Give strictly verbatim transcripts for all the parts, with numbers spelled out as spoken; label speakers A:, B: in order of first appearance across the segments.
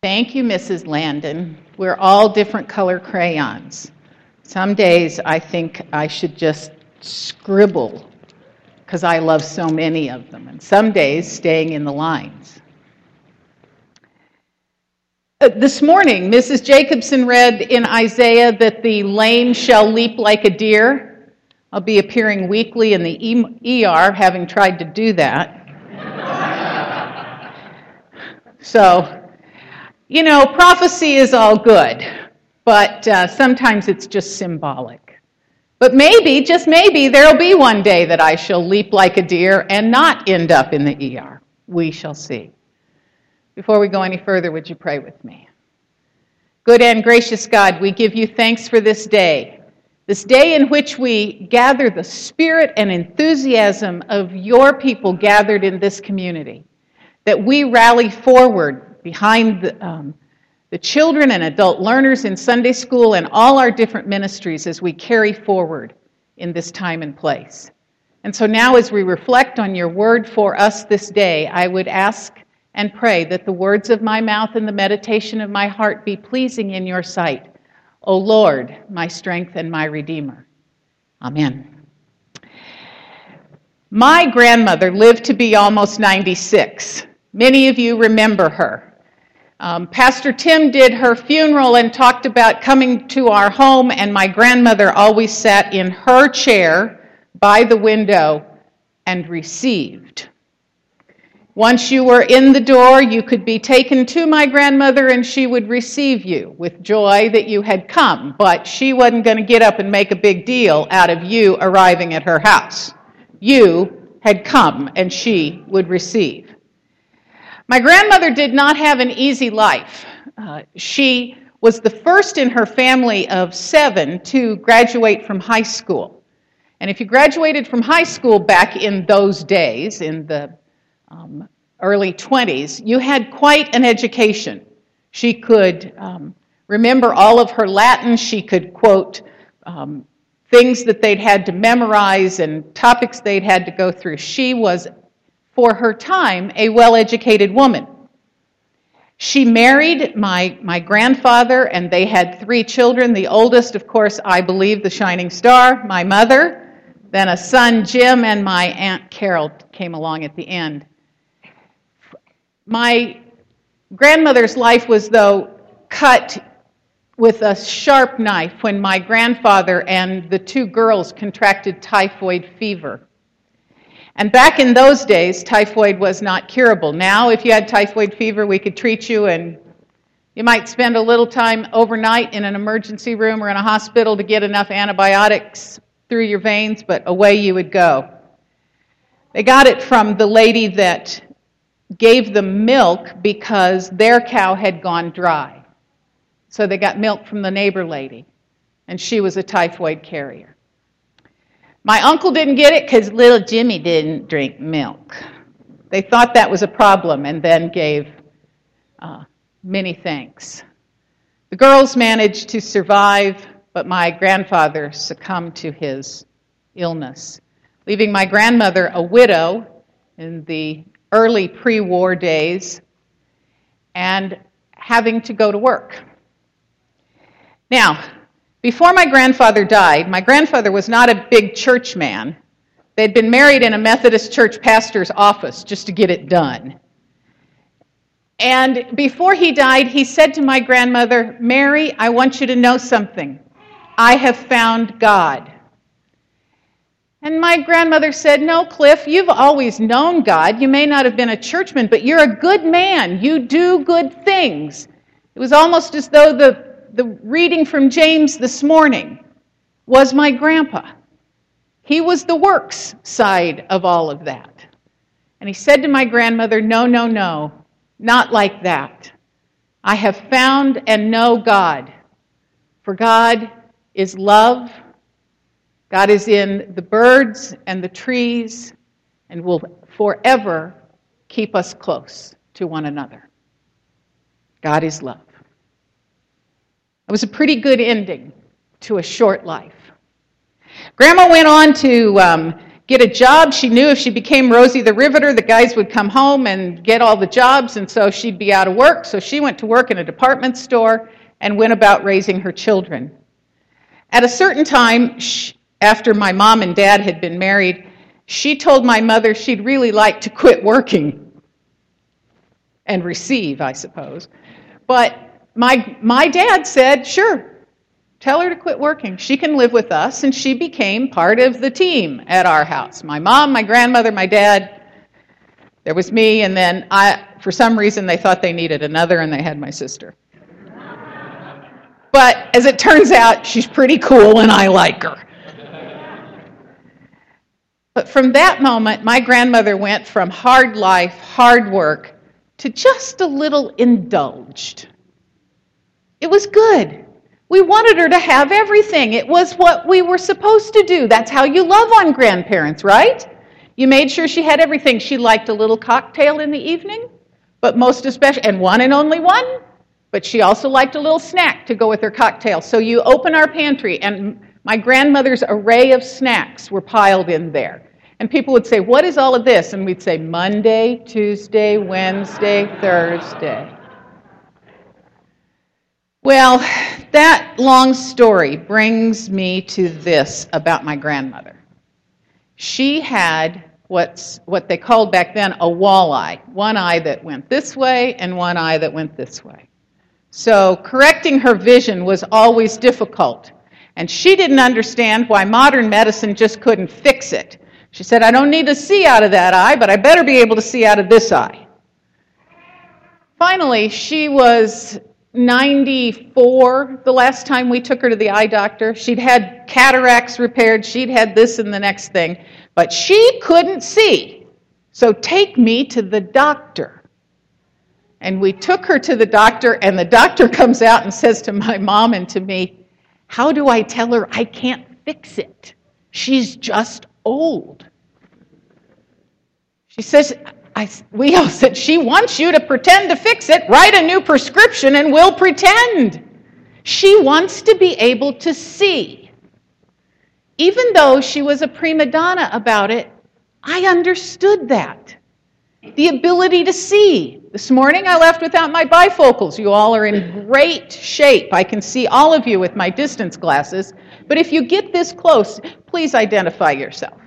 A: Thank you, Missus Landon. We're all different color crayons. Some days I think I should just scribble because I love so many of them, and some days staying in the lines. Uh, this morning, Missus Jacobson read in Isaiah that the lame shall leap like a deer. I'll be appearing weekly in the E R, having tried to do that. So, you know, prophecy is all good, but uh, sometimes it's just symbolic. But maybe, just maybe, there'll be one day that I shall leap like a deer and not end up in the E R. We shall see. Before we go any further, would you pray with me? Good and gracious God, we give you thanks for this day, this day in which we gather the spirit and enthusiasm of your people gathered in this community, that we rally forward behind the, um, the children and adult learners in Sunday school and all our different ministries as we carry forward in this time and place. And so now as we reflect on your word for us this day, I would ask and pray that the words of my mouth and the meditation of my heart be pleasing in your sight, O Lord, my strength and my Redeemer. Amen. My grandmother lived to be almost ninety-six. Many of you remember her. Um, Pastor Tim did her funeral and talked about coming to our home, and my grandmother always sat in her chair by the window and received. Once you were in the door, you could be taken to my grandmother and she would receive you with joy that you had come, but she wasn't going to get up and make a big deal out of you arriving at her house. You had come and she would receive. My grandmother did not have an easy life. Uh, she was the first in her family of seven to graduate from high school. And if you graduated from high school back in those days, in the Um, early twenties, you had quite an education. She could um, remember all of her Latin. She could quote um, things that they'd had to memorize and topics they'd had to go through. She was, for her time, a well-educated woman. She married my, my grandfather, and they had three children. The oldest, of course, I believe, the shining star, my mother, then a son, Jim, and my Aunt Carol came along at the end. My grandmother's life was, though, cut with a sharp knife when my grandfather and the two girls contracted typhoid fever. And back in those days, typhoid was not curable. Now, if you had typhoid fever, we could treat you, and you might spend a little time overnight in an emergency room or in a hospital to get enough antibiotics through your veins, but away you would go. They got it from the lady that gave them milk because their cow had gone dry. So they got milk from the neighbor lady, and she was a typhoid carrier. My uncle didn't get it because little Jimmy didn't drink milk. They thought that was a problem and then gave uh, many thanks. The girls managed to survive, but my grandfather succumbed to his illness, leaving my grandmother a widow in the early pre-war days and having to go to work. Now, before my grandfather died, my grandfather was not a big church man. They'd been married in a Methodist church pastor's office just to get it done. And before he died, he said to my grandmother, "Mary, I want you to know something. I have found God." And my grandmother said, "No, Cliff, you've always known God. You may not have been a churchman, but you're a good man. You do good things." It was almost as though the, the reading from James this morning was my grandpa. He was the works side of all of that. And he said to my grandmother, "No, no, no, not like that. I have found and know God, for God is love. God is in the birds and the trees and will forever keep us close to one another. God is love." It was a pretty good ending to a short life. Grandma went on to um, get a job. She knew if she became Rosie the Riveter, the guys would come home and get all the jobs, and so she'd be out of work. So she went to work in a department store and went about raising her children. At a certain time, after my mom and dad had been married, she told my mother she'd really like to quit working and receive, I suppose. But my my dad said, sure, tell her to quit working. She can live with us, and she became part of the team at our house. My mom, my grandmother, my dad, there was me, and then I, for some reason they thought they needed another, and they had my sister. But as it turns out, she's pretty cool, and I like her. But from that moment, my grandmother went from hard life, hard work, to just a little indulged. It was good. We wanted her to have everything. It was what we were supposed to do. That's how you love on grandparents, right? You made sure she had everything. She liked a little cocktail in the evening, but most especially, and one and only one, but she also liked a little snack to go with her cocktail. So you open our pantry, and my grandmother's array of snacks were piled in there. And people would say, what is all of this? And we'd say, Monday, Tuesday, Wednesday, Thursday. Well, that long story brings me to this about my grandmother. She had what's what they called back then a walleye, one eye that went this way and one eye that went this way. So correcting her vision was always difficult, and she didn't understand why modern medicine just couldn't fix it. She said, I don't need to see out of that eye, but I better be able to see out of this eye. Finally, she was ninety-four the last time we took her to the eye doctor. She'd had cataracts repaired. She'd had this and the next thing. But she couldn't see. So take me to the doctor. And we took her to the doctor, and the doctor comes out and says to my mom and to me, how do I tell her I can't fix it? She's just old. She says, I, we all said, she wants you to pretend to fix it, write a new prescription, and we'll pretend. She wants to be able to see. Even though she was a prima donna about it, I understood that. The ability to see. This morning I left without my bifocals. You all are in great shape. I can see all of you with my distance glasses. But if you get this close, please identify yourself.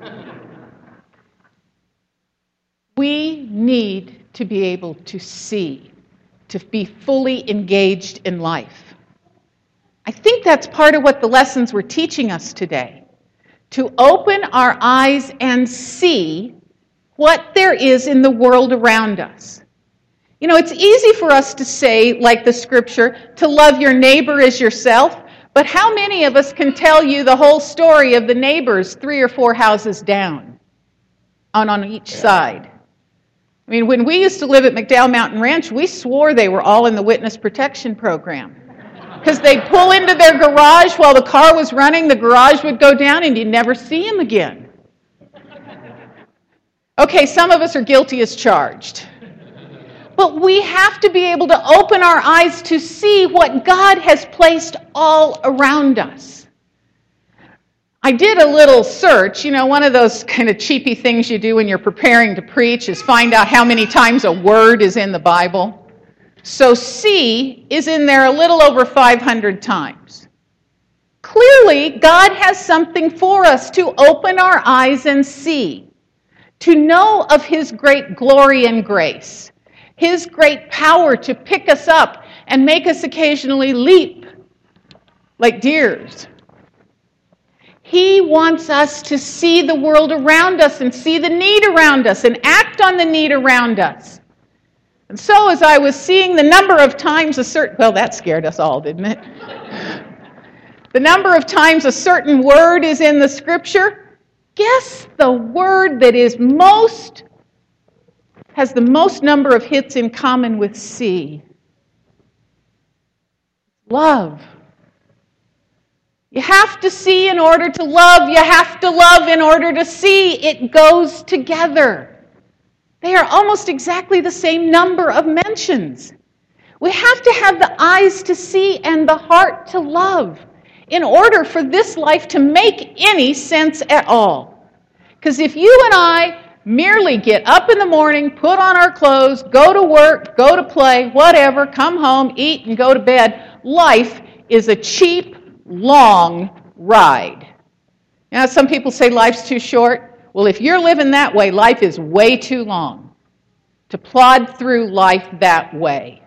A: We need to be able to see, to be fully engaged in life. I think that's part of what the lessons were teaching us today. To open our eyes and see what there is in the world around us. You know, it's easy for us to say, like the scripture, to love your neighbor as yourself, but how many of us can tell you the whole story of the neighbors three or four houses down, on, on each side? I mean, when we used to live at McDowell Mountain Ranch, we swore they were all in the witness protection program. Because they'd pull into their garage while the car was running, the garage would go down, and you'd never see them again. Okay, some of us are guilty as charged. But we have to be able to open our eyes to see what God has placed all around us. I did a little search. You know, one of those kind of cheapy things you do when you're preparing to preach is find out how many times a word is in the Bible. So see is in there a little over five hundred times. Clearly, God has something for us to open our eyes and see, to know of His great glory and grace, His great power to pick us up and make us occasionally leap like deers. He wants us to see the world around us and see the need around us and act on the need around us. And so as I was seeing the number of times a certain, well, that scared us all, didn't it? The number of times a certain word is in the scripture, guess the word that is most, has the most number of hits in common with see. Love. You have to see in order to love. You have to love in order to see. It goes together. They are almost exactly the same number of mentions. We have to have the eyes to see and the heart to love in order for this life to make any sense at all. Because if you and I merely get up in the morning, put on our clothes, go to work, go to play, whatever, come home, eat, and go to bed, life is a cheap, long ride. Now, some people say life's too short. Well, if you're living that way, life is way too long to plod through life that way,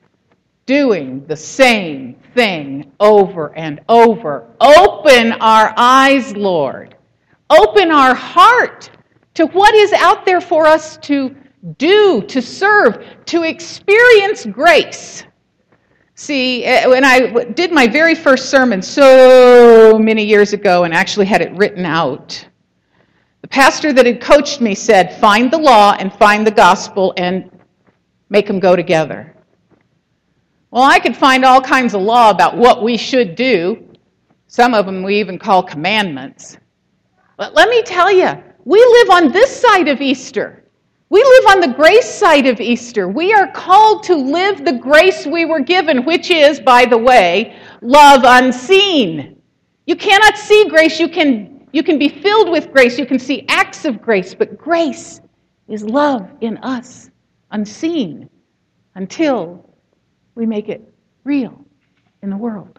A: doing the same thing over and over. Open our eyes, Lord. Open our heart to what is out there for us to do, to serve, to experience grace. See, when I did my very first sermon so many years ago and actually had it written out, the pastor that had coached me said, find the law and find the gospel and make them go together. Well, I could find all kinds of law about what we should do. Some of them we even call commandments. But let me tell you, we live on this side of Easter. We live on the grace side of Easter. We are called to live the grace we were given, which is, by the way, love unseen. You cannot see grace. You can, you can be filled with grace. You can see acts of grace. But grace is love in us, unseen, until we make it real in the world.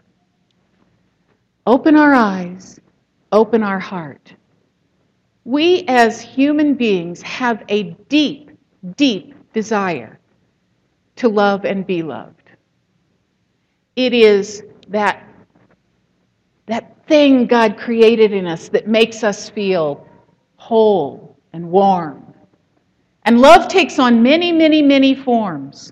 A: Open our eyes. Open our heart. We as human beings have a deep, deep desire to love and be loved. It is that, that thing God created in us that makes us feel whole and warm. And love takes on many, many, many forms.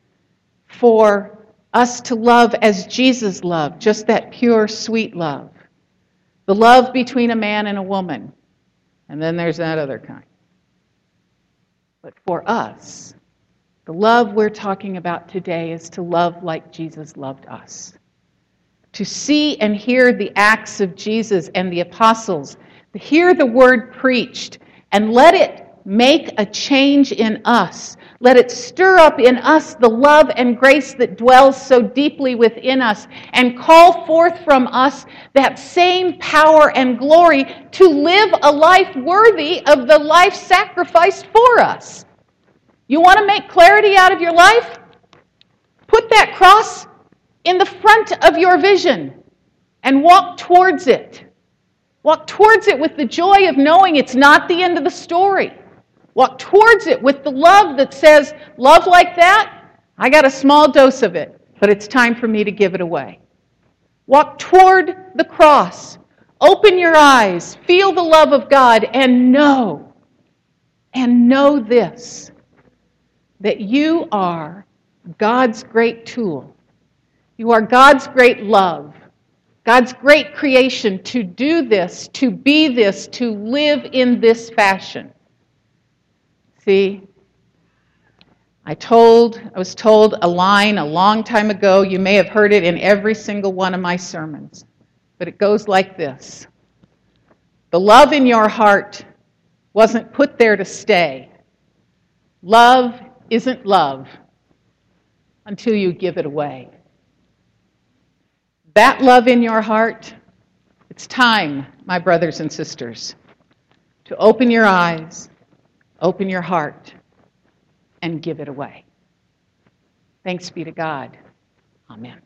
A: For us to love as Jesus loved, just that pure, sweet love. The love between a man and a woman. And then there's that other kind. But for us, the love we're talking about today is to love like Jesus loved us. To see and hear the acts of Jesus and the apostles, to hear the word preached, and let it make a change in us. Let it stir up in us the love and grace that dwells so deeply within us and call forth from us that same power and glory to live a life worthy of the life sacrificed for us. You want to make clarity out of your life? Put that cross in the front of your vision and walk towards it. Walk towards it with the joy of knowing it's not the end of the story. Walk towards it with the love that says, love like that, I got a small dose of it, but it's time for me to give it away. Walk toward the cross. Open your eyes. Feel the love of God and know, and know this, that you are God's great tool. You are God's great love, God's great creation to do this, to be this, to live in this fashion. See, I told, I was told a line a long time ago. You may have heard it in every single one of my sermons. But it goes like this. The love in your heart wasn't put there to stay. Love isn't love until you give it away. That love in your heart, it's time, my brothers and sisters, to open your eyes, open your heart, and give it away. Thanks be to God. Amen.